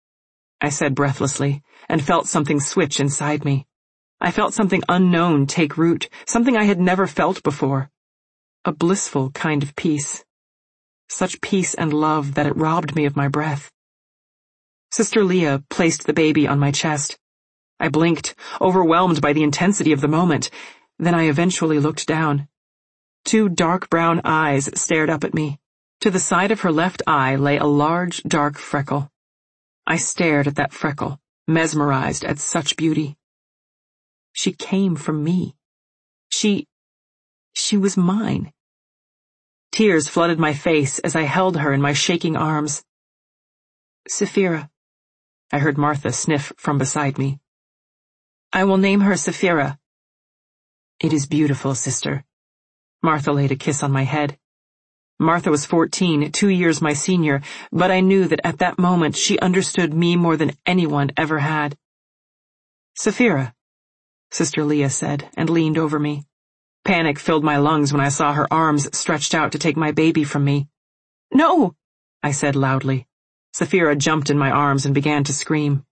I said breathlessly, and felt something switch inside me. I felt something unknown take root, something I had never felt before. A blissful kind of peace. Such peace and love that it robbed me of my breath. Sister Leah placed the baby on my chest. I blinked, overwhelmed by the intensity of the moment. Then I eventually looked down. Two dark brown eyes stared up at me. To the side of her left eye lay a large, dark freckle. I stared at that freckle, mesmerized at such beauty. She came from me. She... she was mine. Tears flooded my face as I held her in my shaking arms. Sapphira. I heard Martha sniff from beside me. I will name her Sapphira. It is beautiful, sister. Martha laid a kiss on my head. Martha was fourteen, two years my senior, but I knew that at that moment she understood me more than anyone ever had. Sapphira, Sister Leah said, and leaned over me. Panic filled my lungs when I saw her arms stretched out to take my baby from me. No, I said loudly. Sapphira jumped in my arms and began to scream.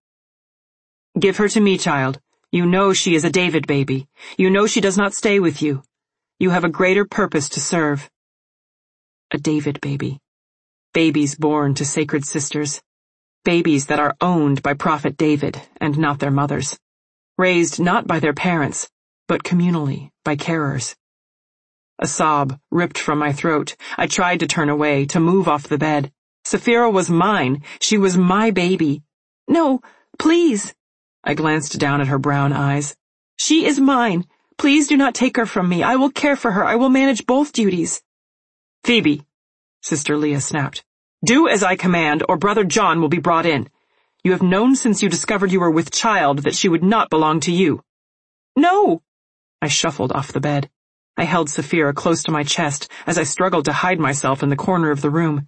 Give her to me, child. You know she is a David baby. You know she does not stay with you. You have a greater purpose to serve. A David baby. Babies born to sacred sisters. Babies that are owned by Prophet David and not their mothers. Raised not by their parents, but communally by carers. A sob ripped from my throat. I tried to turn away, to move off the bed. Sapphira was mine. She was my baby. No, please. I glanced down at her brown eyes. She is mine. Please do not take her from me. I will care for her. I will manage both duties. Phoebe, Sister Leah snapped. Do as I command, or Brother John will be brought in. You have known since you discovered you were with child that she would not belong to you. No! I shuffled off the bed. I held Sapphira close to my chest as I struggled to hide myself in the corner of the room.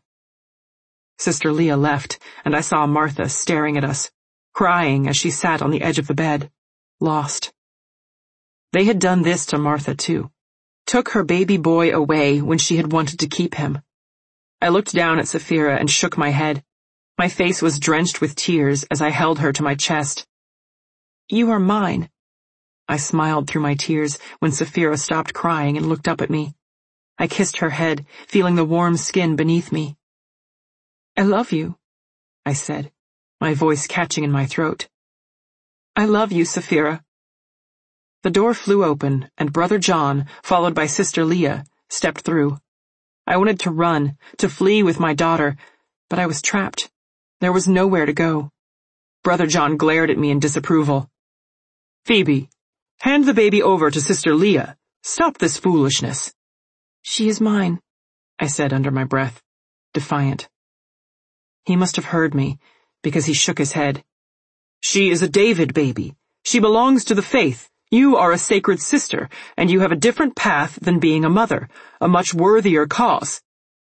Sister Leah left, and I saw Martha staring at us, crying as she sat on the edge of the bed, lost. They had done this to Martha, too. Took her baby boy away when she had wanted to keep him. I looked down at Sapphira and shook my head. My face was drenched with tears as I held her to my chest. You are mine. I smiled through my tears when Sapphira stopped crying and looked up at me. I kissed her head, feeling the warm skin beneath me. I love you, I said, my voice catching in my throat. I love you, Sapphira. The door flew open, and Brother John, followed by Sister Leah, stepped through. I wanted to run, to flee with my daughter, but I was trapped. There was nowhere to go. Brother John glared at me in disapproval. Phoebe, hand the baby over to Sister Leah. Stop this foolishness. She is mine, I said under my breath, defiant. He must have heard me, because he shook his head. She is a David baby. She belongs to the faith. You are a sacred sister, and you have a different path than being a mother, a much worthier cause.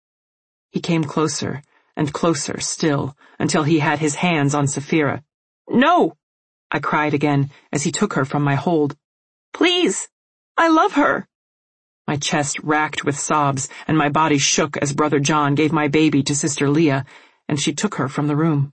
He came closer and closer still, until he had his hands on Sapphira. No! I cried again as he took her from my hold. Please! I love her! My chest racked with sobs, and my body shook as Brother John gave my baby to Sister Leah, and she took her from the room.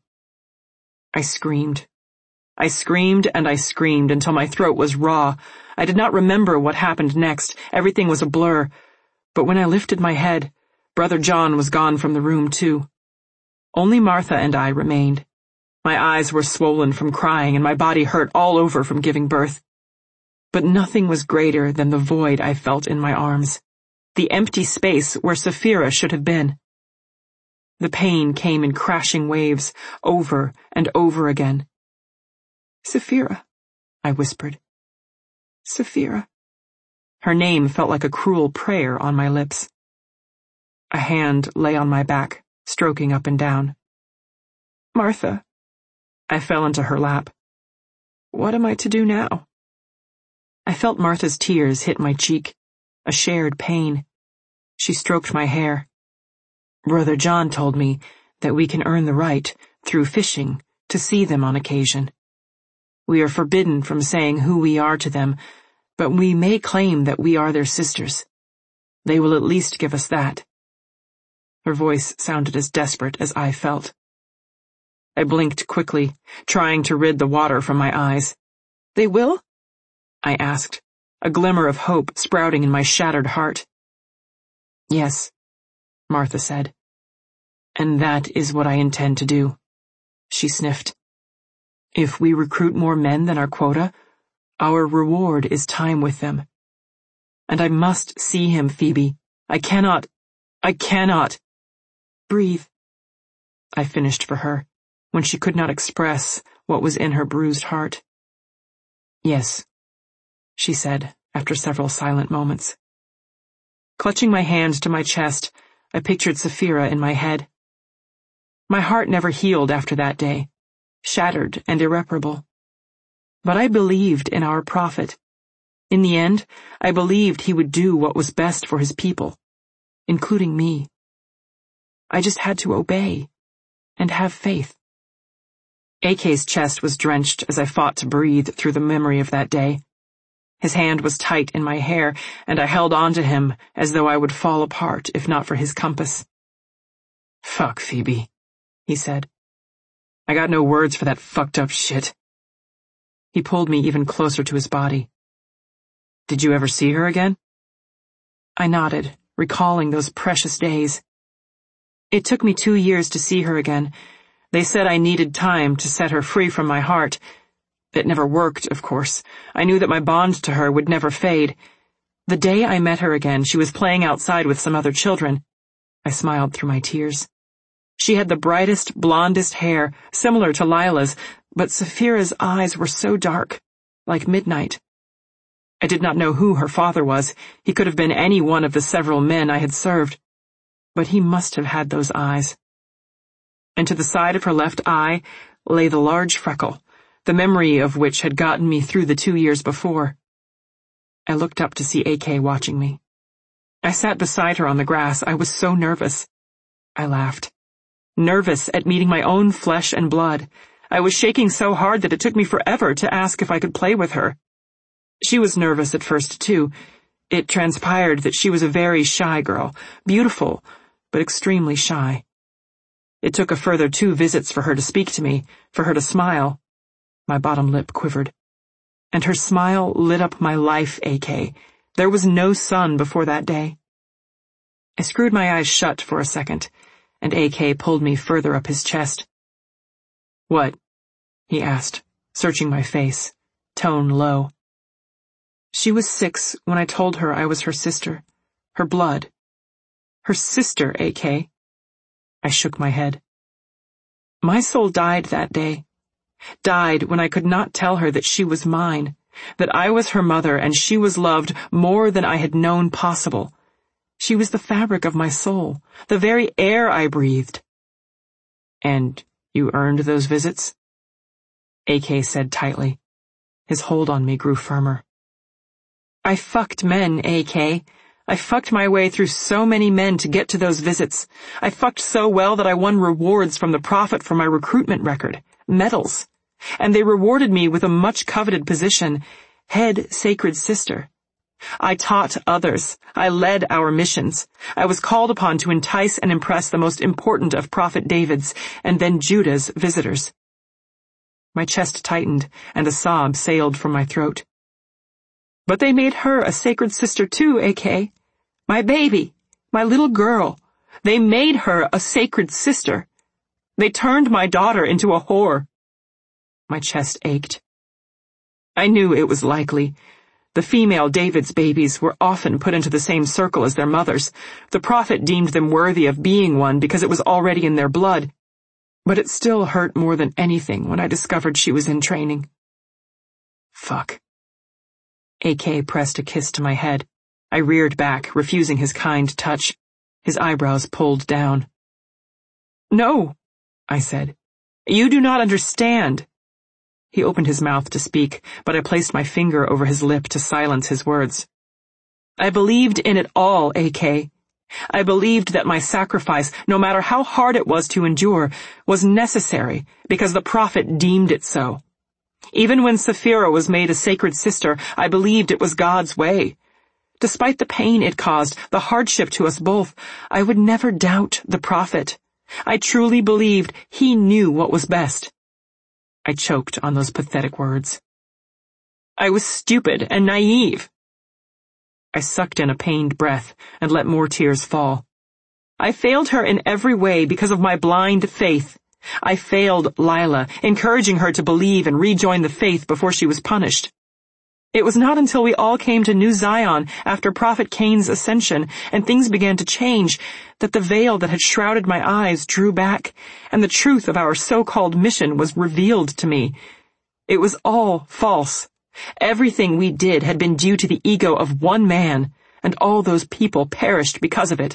I screamed. I screamed and I screamed until my throat was raw. I did not remember what happened next. Everything was a blur. But when I lifted my head, Brother John was gone from the room too. Only Martha and I remained. My eyes were swollen from crying and my body hurt all over from giving birth. But nothing was greater than the void I felt in my arms, the empty space where Sapphira should have been. The pain came in crashing waves, over and over again. Sapphira, I whispered. Sapphira. Her name felt like a cruel prayer on my lips. A hand lay on my back, stroking up and down. Martha. I fell into her lap. What am I to do now? I felt Martha's tears hit my cheek, a shared pain. She stroked my hair. Brother John told me that we can earn the right, through fishing, to see them on occasion. We are forbidden from saying who we are to them, but we may claim that we are their sisters. They will at least give us that. Her voice sounded as desperate as I felt. I blinked quickly, trying to rid the water from my eyes. They will? I asked, a glimmer of hope sprouting in my shattered heart. Yes, Martha said. And that is what I intend to do. She sniffed. If we recruit more men than our quota, our reward is time with them. And I must see him, Phoebe. I cannot, I cannot. Breathe. I finished for her, when she could not express what was in her bruised heart. Yes, she said, after several silent moments. Clutching my hand to my chest, I pictured Sapphira in my head. My heart never healed after that day, shattered and irreparable. But I believed in our prophet. In the end, I believed he would do what was best for his people, including me. I just had to obey and have faith. A K's chest was drenched as I fought to breathe through the memory of that day. His hand was tight in my hair, and I held on to him as though I would fall apart if not for his compass. Fuck, Phoebe, he said. I got no words for that fucked up shit. He pulled me even closer to his body. Did you ever see her again? I nodded, recalling those precious days. It took me two years to see her again. They said I needed time to set her free from my heart. It never worked, of course. I knew that my bond to her would never fade. The day I met her again, she was playing outside with some other children. I smiled through my tears. She had the brightest, blondest hair, similar to Lila's, but Sapphira's eyes were so dark, like midnight. I did not know who her father was. He could have been any one of the several men I had served. But he must have had those eyes. And to the side of her left eye lay the large freckle, the memory of which had gotten me through the two years before. I looked up to see A K watching me. I sat beside her on the grass. I was so nervous. I laughed. Nervous at meeting my own flesh and blood. I was shaking so hard that it took me forever to ask if I could play with her. She was nervous at first, too. It transpired that she was a very shy girl, beautiful, but extremely shy. It took a further two visits for her to speak to me, for her to smile. My bottom lip quivered. And her smile lit up my life, A K. There was no sun before that day. I screwed my eyes shut for a second, and A K pulled me further up his chest. What? He asked, searching my face, tone low. She was six when I told her I was her sister, her blood. Her sister, A K. I shook my head. My soul died that day. Died when I could not tell her that she was mine, that I was her mother and she was loved more than I had known possible. She was the fabric of my soul, the very air I breathed. And you earned those visits? A K said tightly. His hold on me grew firmer. I fucked men, A K. I fucked my way through so many men to get to those visits. I fucked so well that I won rewards from the prophet for my recruitment record, medals. And they rewarded me with a much-coveted position, head sacred sister. I taught others. I led our missions. I was called upon to entice and impress the most important of Prophet David's and then Judah's visitors. My chest tightened, and a sob sailed from my throat. But they made her a sacred sister too, A K. My baby, my little girl. They made her a sacred sister. They turned my daughter into a whore. My chest ached. I knew it was likely. The female David's babies were often put into the same circle as their mothers. The prophet deemed them worthy of being one because it was already in their blood. But it still hurt more than anything when I discovered she was in training. Fuck. A K pressed a kiss to my head. I reared back, refusing his kind touch. His eyebrows pulled down. No, I said. You do not understand. He opened his mouth to speak, but I placed my finger over his lip to silence his words. I believed in it all, A K. I believed that my sacrifice, no matter how hard it was to endure, was necessary because the prophet deemed it so. Even when Sapphira was made a sacred sister, I believed it was God's way. Despite the pain it caused, the hardship to us both, I would never doubt the prophet. I truly believed he knew what was best. I choked on those pathetic words. I was stupid and naive. I sucked in a pained breath and let more tears fall. I failed her in every way because of my blind faith. I failed Lila, encouraging her to believe and rejoin the faith before she was punished. It was not until we all came to New Zion after Prophet Cain's ascension and things began to change that the veil that had shrouded my eyes drew back and the truth of our so-called mission was revealed to me. It was all false. Everything we did had been due to the ego of one man, and all those people perished because of it.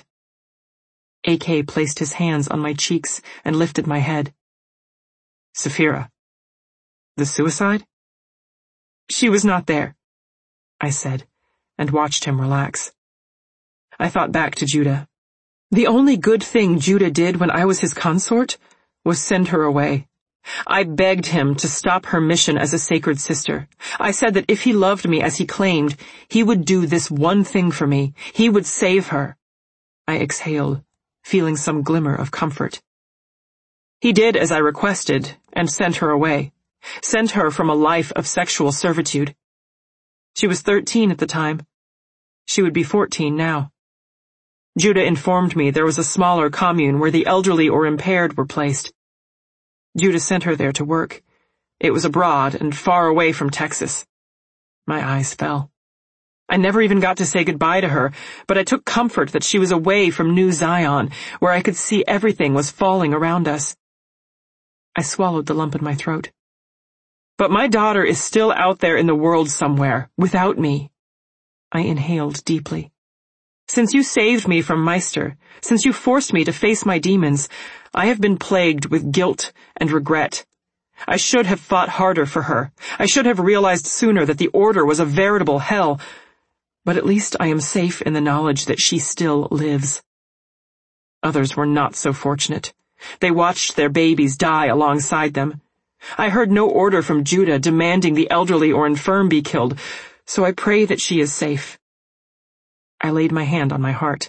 A K placed his hands on my cheeks and lifted my head. Sapphira. The suicide? She was not there, I said, and watched him relax. I thought back to Judah. The only good thing Judah did when I was his consort was send her away. I begged him to stop her mission as a sacred sister. I said that if he loved me as he claimed, he would do this one thing for me. He would save her. I exhaled, feeling some glimmer of comfort. He did as I requested and sent her away. Sent her from a life of sexual servitude. She was thirteen at the time. She would be fourteen now. Judah informed me there was a smaller commune where the elderly or impaired were placed. Judah sent her there to work. It was abroad and far away from Texas. My eyes fell. I never even got to say goodbye to her, but I took comfort that she was away from New Zion, where I could see everything was falling around us. I swallowed the lump in my throat. But my daughter is still out there in the world somewhere, without me. I inhaled deeply. Since you saved me from Meister, since you forced me to face my demons, I have been plagued with guilt and regret. I should have fought harder for her. I should have realized sooner that the Order was a veritable hell. But at least I am safe in the knowledge that she still lives. Others were not so fortunate. They watched their babies die alongside them. I heard no order from Judah demanding the elderly or infirm be killed, so I pray that she is safe. I laid my hand on my heart.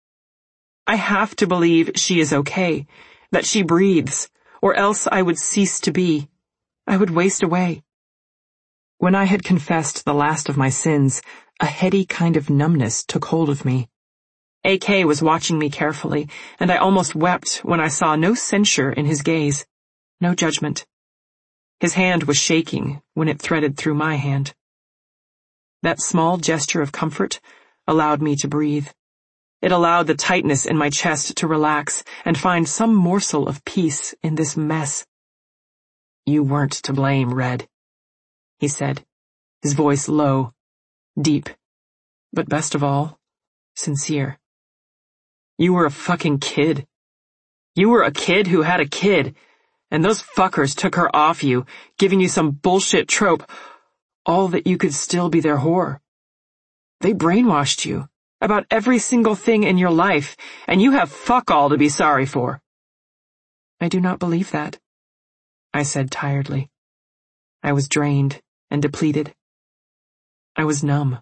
I have to believe she is okay, that she breathes, or else I would cease to be. I would waste away. When I had confessed the last of my sins, a heady kind of numbness took hold of me. A K was watching me carefully, and I almost wept when I saw no censure in his gaze, no judgment. His hand was shaking when it threaded through my hand. That small gesture of comfort allowed me to breathe. It allowed the tightness in my chest to relax and find some morsel of peace in this mess. You weren't to blame, Red, he said, his voice low, deep, but best of all, sincere. You were a fucking kid. You were a kid who had a kid. And those fuckers took her off you, giving you some bullshit trope, all that you could still be their whore. They brainwashed you about every single thing in your life, and you have fuck all to be sorry for. I do not believe that, I said tiredly. I was drained and depleted. I was numb.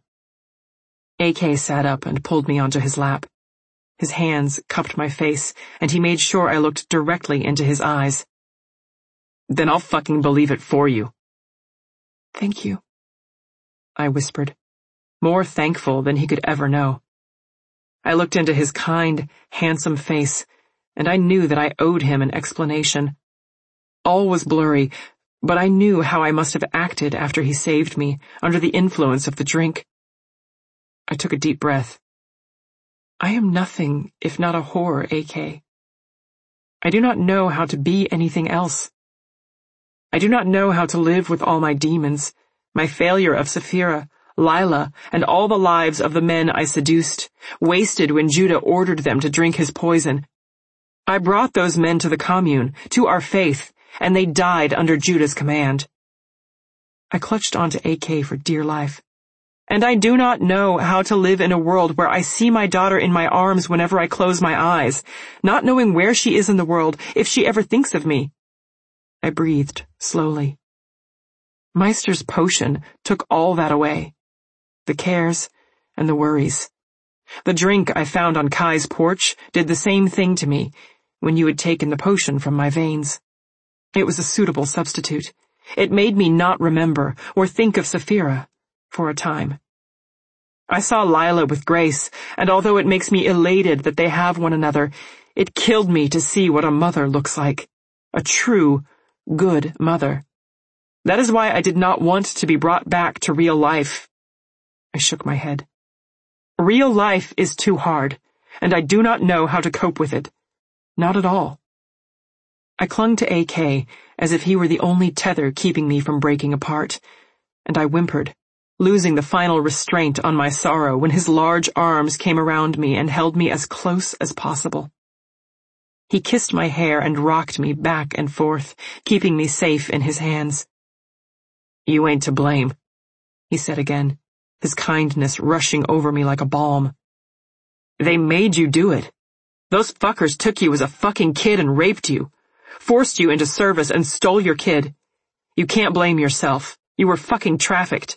A K sat up and pulled me onto his lap. His hands cupped my face, and he made sure I looked directly into his eyes. Then I'll fucking believe it for you. Thank you, I whispered, more thankful than he could ever know. I looked into his kind, handsome face, and I knew that I owed him an explanation. All was blurry, but I knew how I must have acted after he saved me, under the influence of the drink. I took a deep breath. I am nothing if not a whore, A K. I do not know how to be anything else. I do not know how to live with all my demons, my failure of Sapphira, Lila, and all the lives of the men I seduced, wasted when Judah ordered them to drink his poison. I brought those men to the commune, to our faith, and they died under Judah's command. I clutched onto A K for dear life. And I do not know how to live in a world where I see my daughter in my arms whenever I close my eyes, not knowing where she is in the world, if she ever thinks of me. I breathed slowly. Meister's potion took all that away. The cares and the worries. The drink I found on Kai's porch did the same thing to me when you had taken the potion from my veins. It was a suitable substitute. It made me not remember or think of Sapphira for a time. I saw Lila with Grace, and although it makes me elated that they have one another, it killed me to see what a mother looks like. A true, good mother. That is why I did not want to be brought back to real life. I shook my head. Real life is too hard, and I do not know how to cope with it. Not at all. I clung to A K as if he were the only tether keeping me from breaking apart, and I whimpered, losing the final restraint on my sorrow when his large arms came around me and held me as close as possible. He kissed my hair and rocked me back and forth, keeping me safe in his hands. "You ain't to blame," he said again, his kindness rushing over me like a balm. "They made you do it. Those fuckers took you as a fucking kid and raped you, forced you into service and stole your kid. You can't blame yourself. You were fucking trafficked."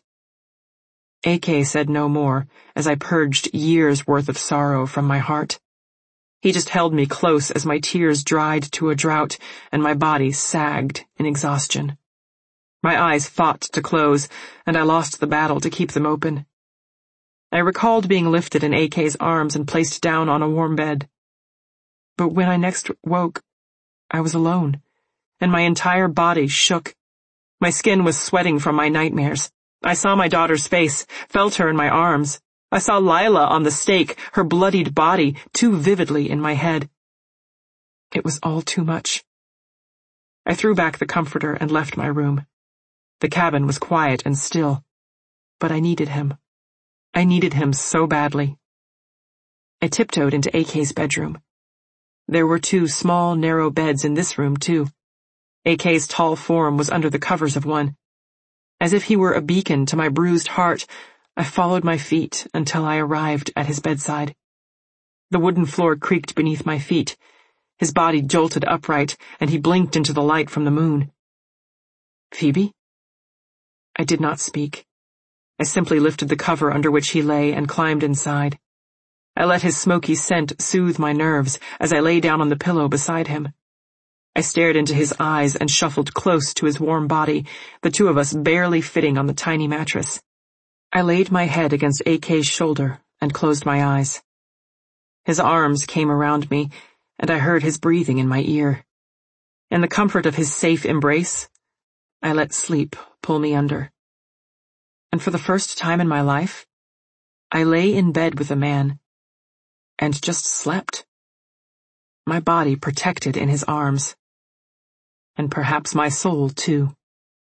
A K said no more as I purged years' worth of sorrow from my heart. He just held me close as my tears dried to a drought and my body sagged in exhaustion. My eyes fought to close, and I lost the battle to keep them open. I recalled being lifted in A K's arms and placed down on a warm bed. But when I next woke, I was alone, and my entire body shook. My skin was sweating from my nightmares. I saw my daughter's face, felt her in my arms. I saw Lila on the stake, her bloodied body, too vividly in my head. It was all too much. I threw back the comforter and left my room. The cabin was quiet and still, but I needed him. I needed him so badly. I tiptoed into A K's bedroom. There were two small, narrow beds in this room, too. A K's tall form was under the covers of one. As if he were a beacon to my bruised heart, I followed my feet until I arrived at his bedside. The wooden floor creaked beneath my feet. His body jolted upright, and he blinked into the light from the moon. "Phoebe?" I did not speak. I simply lifted the cover under which he lay and climbed inside. I let his smoky scent soothe my nerves as I lay down on the pillow beside him. I stared into his eyes and shuffled close to his warm body, the two of us barely fitting on the tiny mattress. I laid my head against A K's shoulder and closed my eyes. His arms came around me, and I heard his breathing in my ear. In the comfort of his safe embrace, I let sleep pull me under. And for the first time in my life, I lay in bed with a man and just slept. My body protected in his arms. And perhaps my soul, too.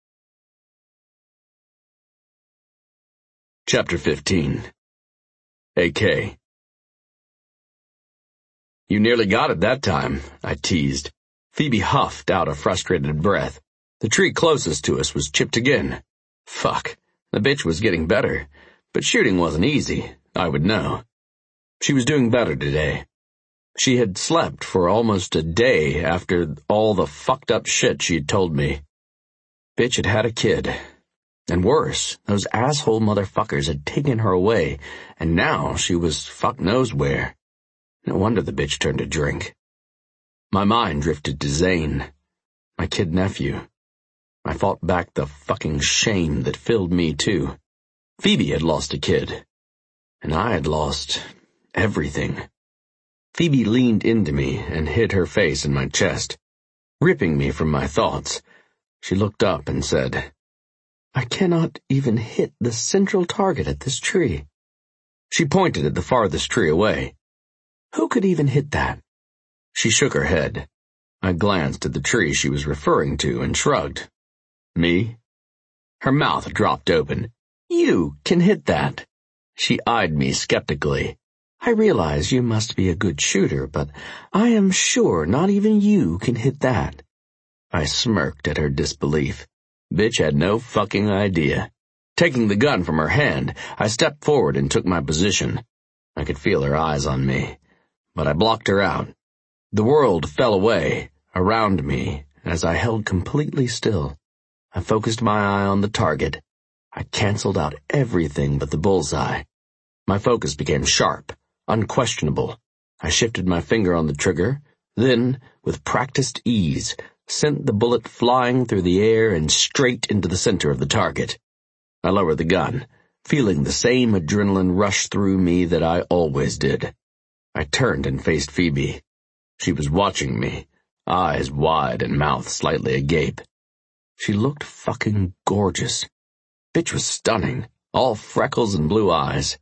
Chapter fifteen. A K. "You nearly got it that time," I teased. Phoebe huffed out a frustrated breath. The tree closest to us was chipped again. Fuck, the bitch was getting better, but shooting wasn't easy, I would know. She was doing better today. She had slept for almost a day after all the fucked up shit she had told me. Bitch had had a kid. And worse, those asshole motherfuckers had taken her away, and now she was fuck knows where. No wonder the bitch turned to drink. My mind drifted to Zane, my kid nephew. I fought back the fucking shame that filled me too. Phoebe had lost a kid, and I had lost everything. Phoebe leaned into me and hid her face in my chest, ripping me from my thoughts. She looked up and said, "I cannot even hit the central target at this tree." She pointed at the farthest tree away. "Who could even hit that?" She shook her head. I glanced at the tree she was referring to and shrugged. "Me?" Her mouth dropped open. "You can hit that." She eyed me skeptically. "I realize you must be a good shooter, but I am sure not even you can hit that." I smirked at her disbelief. Bitch had no fucking idea. Taking the gun from her hand, I stepped forward and took my position. I could feel her eyes on me, but I blocked her out. The world fell away around me as I held completely still. I focused my eye on the target. I canceled out everything but the bullseye. My focus became sharp, unquestionable. I shifted my finger on the trigger, then, with practiced ease, sent the bullet flying through the air and straight into the center of the target. I lowered the gun, feeling the same adrenaline rush through me that I always did. I turned and faced Phoebe. She was watching me, eyes wide and mouth slightly agape. She looked fucking gorgeous. Bitch was stunning, all freckles and blue eyes.